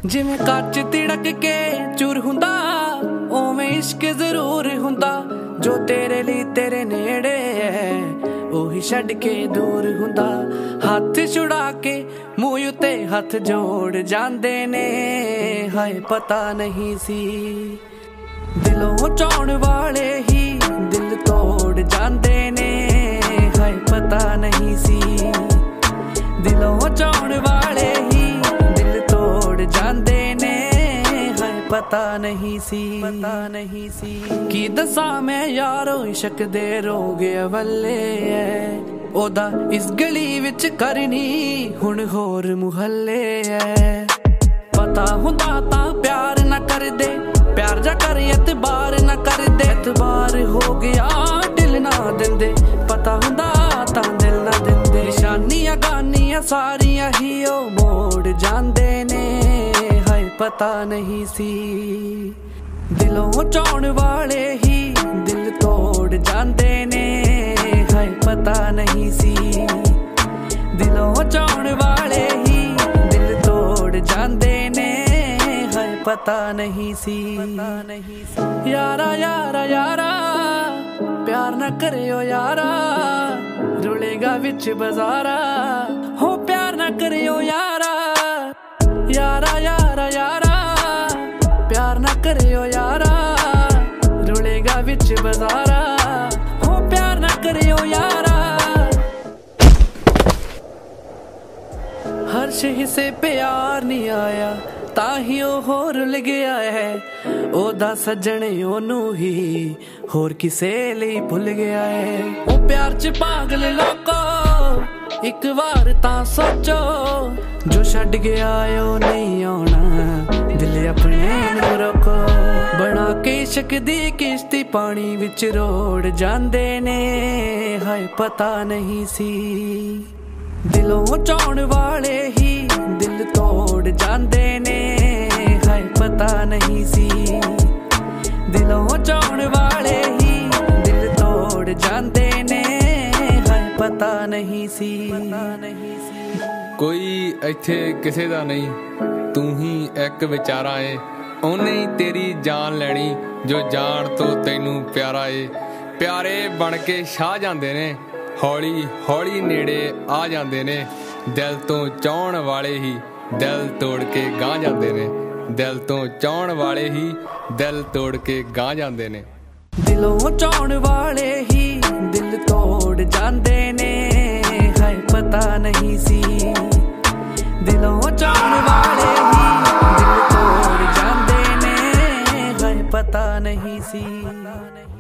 जिवें कच तिड़क के चूर हुंदा उवें इश्क जरूर हुंदा। जो तेरे लिए तेरे नेड़े है ओही छड्ड के दूर हुंदा। हाथ छुड़ा के मूंह उत्ते हाथ जोड़ जांदे ने हाय पता नहीं सी। दिलों चाहण वाले ही दिल तोड़ जांदे ने हाय पता नहीं सी। दिलों चाहण वाले ही दिल तोड़ जांदे ने हाय पता नहीं सी। पता नहीं सी की दसा मैं यारो इश्क दे रोग अवले है। ओदा इस गली विच करनी हुण होर मुहल्ले है। पता हुंदा तां प्यार ना कर दे, प्यार जा कर एतबार ना कर दे। एतबार हो गया दिल ना दिंदे, पता हुंदा तां दिल ना दिंदे। निशानियां गानियां सारियां ही ओ मोड़ जांदे ने हाय पता नहीं सी। दिलों चाहण वाले ही दिल तोड़ जांदे ने हाय पता नहीं सी। दिलों चाहण वाले ही दिल तोड़ जांदे ने पता नहीं सी। यारा यारा यारा प्यार ना करे ओ यारा, रुलेगा विच बाजारा हो। प्यार ना करे ओ यारा, यारा यारा यारा प्यार ना करे ओ यारा, रुलेगा विच बाजारा हो। प्यार ना करे ओ यारा। हर शे से प्यार नहीं आया ताही ओ होर रुल गया है। ओदा सजने ओनू ही होर किसे लिए भुल गया है। ओ प्यार च पागल लोको एक बार तां सोचो, जो छड्ड गया ओ नहीं आना दिल अपने नू रोको। बना के इश्क दी किश्ती पानी विच रोड़ जांदे ने हाय पता नहीं सी। दिलों चाहण वाले ही दिल तोड़ जांदे ने हाय पता नहीं सी। दिलों चाहण वाले ही दिल तोड़ जांदे ने हाय पता नहीं सी। कोई इत्थे किसे दा नहीं, तू ही एक विचारा है। ओने ही तेरी जान लैनी जो जान तो तैनू प्यारा है। प्यारे बन के छा जांदे ने हौली हौली नेड़े आ जांदे ने। दिल तो चाहण वाले ही दिल तोड़ के गांह जांदे ने। दिल तो चाहण वाले ही दिल तोड़ के गांह जांदे ने। दिलों चाहण वाले ही दिल तोड़ जांदे ने हाय पता नहीं सी। दिलों चाहण वाले ही दिल तोड़ जांदे ने हाय पता नहीं सी।